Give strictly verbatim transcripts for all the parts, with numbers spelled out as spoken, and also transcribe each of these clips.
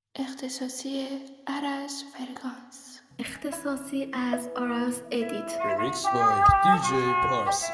اختصاصی عرض فرکانس، اختصاصی از آراس ادیت. Remix by دی جی پارسا.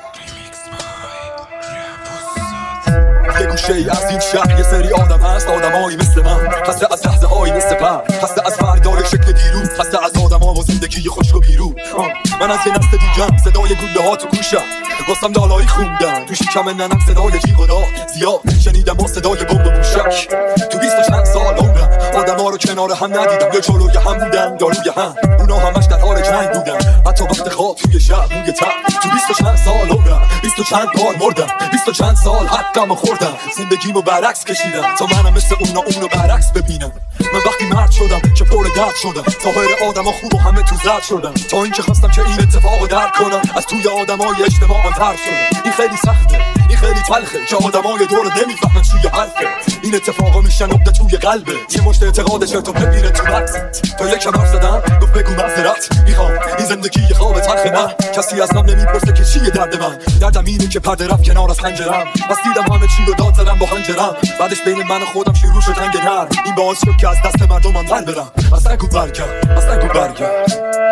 یه گوشه ای از این شهر یه سری آدم هست، آدمایی مثل من، خسته از لحظه هایی مثل پر، خسته از فردای شکل دیروز، خسته از آدم ها و زندگی خشک و بیرو. من از یه نسل دیگم، صدای گوله ها تو گوشم، واسم دالایی خوندن تو شکم ننم، صدای جیغ و داد زیاد شنیدم و صدای بمب و موشک. تو بیست و چند سال عمرم آدم ها رو کنار هم ندیدم، یا جلوی هم بودن یا روی هم، اونا همش در حال جنگ بودن، حتی وقت خواب توی شب روی تخت. تو بیست و چند سال عمرم بیست و چند بار مردم، بیست و چند سال حقم خوردم، زندگیمو برعکس کشیدم تا منم مثل اونا اونو برعکس ببینم. من وقتی مرد شدم که پر درد شدم، ظاهر آدما خوب و همه تو زرد شدم، تا اینکه خواستم که این اتفاقو درک کنم، از توی آدمای اشتباهم ترد شدم. این خیلی سخته، این خیلی تلخه که آدمای دور نمیفهمن چوی حرفه. این اتفاقا میشن نقطه توی قلبه، یه مشت اعتقادش تو ببینه تو مغزت. تا یک حرف زدم گفت بگو معذرت میخوام، این زندگی خواب تلخه نه، کسی از من نمیپرسه که چیه درد من. دردم اینه که پرده رفت کنار از پنجرم، بس دیدم همه چی رو داد زدم با خنجرم، بعدش بین من و خودم شروع شد جنگ نرم. این باعث شد که از دست مردمم در برم، اصلا گو برگرد، اصلا گو برگرد.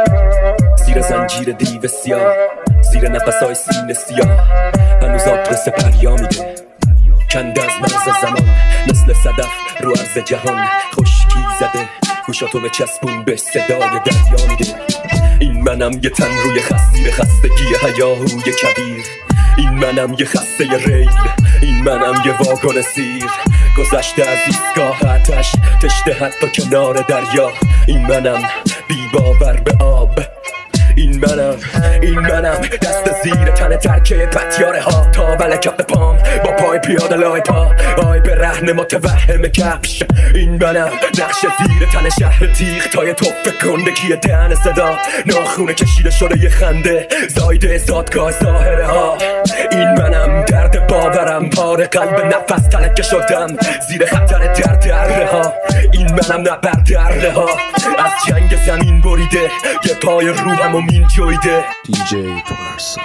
زیر زنجیر دیو سیاه، زیر نفسای سینه سیاه، هنوز آدرس پریا میده، کند از مرز زمان، مثل صدف رو عرض جهان، خشکی زده گوشاتو به چسبون به صدای دریا میده. این منم یه تن روی خستیر خستگی هیاهوی کبیر، این منم یه خسته ریل، این منم یه واگن سیر، گذشته از ایستگاه آتش، تشته حتی کنار دریا. این منم بی باور به آب، این منم، این منم دست زیر تن ترکه پتیاره ها، تا ول کف پام با پای پیاده لای پا، آی به رهن متوهم کفش. این منم نقش زیر تن شهر تیغ، تای توف کندگی دهن صدا، ناخونه کشیده شده یه خنده، زایده زادگاه ظاهره ها. این منم درد باورم، پاره قلب نفس تلکه شدم، زیر خطر درد دره ها. این منم نبرد دره ها، از جنگ زمین بریده، یه پای روحم و مین جویده. دی جی پارسا.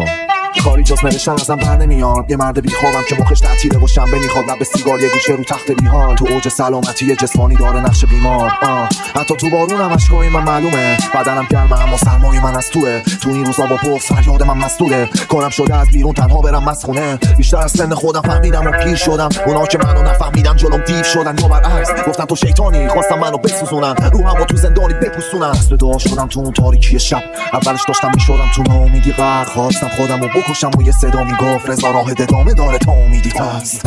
کاری جز نوشتن ازم بر نمیاد، یه مرد بیخوابم که مخش تعطیله و شنبه میخواد، لب سیگار یه گوشه رو تخت بیحال، تو اوج سلامتی جسمانی داره نقش بیمار. آه. حتی تو بارونم اشکای من معلومه، بدنم گرمه اما سرمای من از توه، تو این روزا با پف فریاد من مسئوله، کارم شده از بیرون تنها برم مسخونه، بیشتر از سن خودم فهمیدم و پیر شدم، اونا که منو نفهمیدن جلوم دیو شدن، یا برعکس گفتن تو شیطانی، خواستم منو بسوزونن، روحمو تو زندانی بپوسونن. دست دعا شدم تو اون تاریکی شب، اولش داشتم میشدم تو ناامیدی غرق، خواستم خودمو بکشم و یه صدا میگفت رضا راه ادامه داره تا امیدی هست.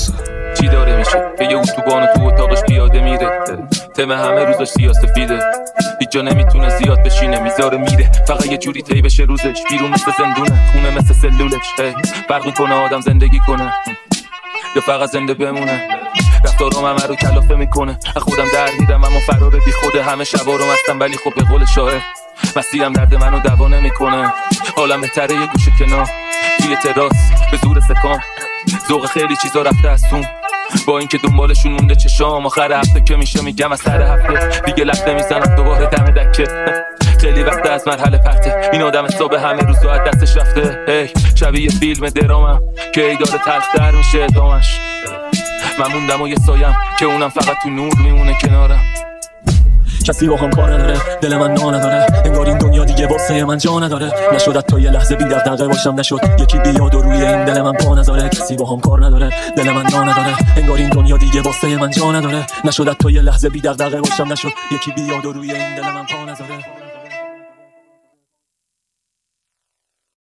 چی داره میشه که یه اتوبان تو اتاقش پیاده میره، تم همه روزش سیاه‌سفیده، هیچ جا نمیتونه زیاد بشینه، میذاره میره فقط یه جوری طی بشه روزش، بیرون مثل زندونه، خونه مثل سلولش، فرق میکنه آدم زندگی کنه یا فقط زنده بمونه. رفتارم همه رو کلافه میکنه، از خودم در میدم اما فرار بی خوده، همه شبا رو مستم ولی خب به قول شاعر مسیرم درد منو دوا نمیکنه. حالم بهتره یه گوشه کنار توی تراس به زور سکان، ذوق خیلی چیزا رفته از تون، با اینکه دنبالشون مونده چشام، آخر هفته که میشه میگم از سر هفته دیگه لب نمیزنم دوباره دم دکه. خیلی وقت از مرحله پرته، این آدم حساب همه روزا از دستش رفته، هی شبیه فیلم درامم که ای داره تلختر میشه ادامش. من موندم و یه سایم که اونم فقط تو نور میمونه کنارم. کسی با هم کار نداره، دل من نا نداره، انگار این دنیا دیگه واسه من جا نداره، نشد تا یه لحظه بی دغدغه باشم، نشد یکی بیاد و روی این دل من پا نذاره. کسی با هم کار نداره، دل من نا نداره، انگار این دنیا دیگه واسه من جا نداره، نشد تا یه لحظه بی دغدغه باشم، نشد یکی بیاد و روی این دل من پا نذاره.